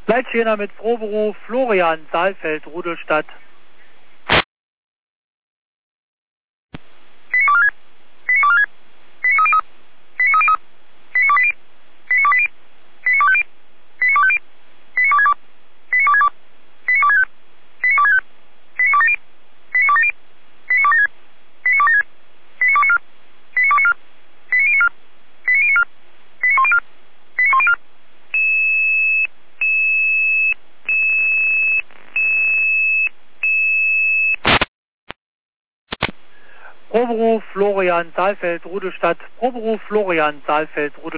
Leitschäner mit Frohberuf Florian Saalfeld, Rudolstadt. Proberuf Florian Saalfeld, Rudolstadt. Proberuf Florian Saalfeld, Rudolstadt.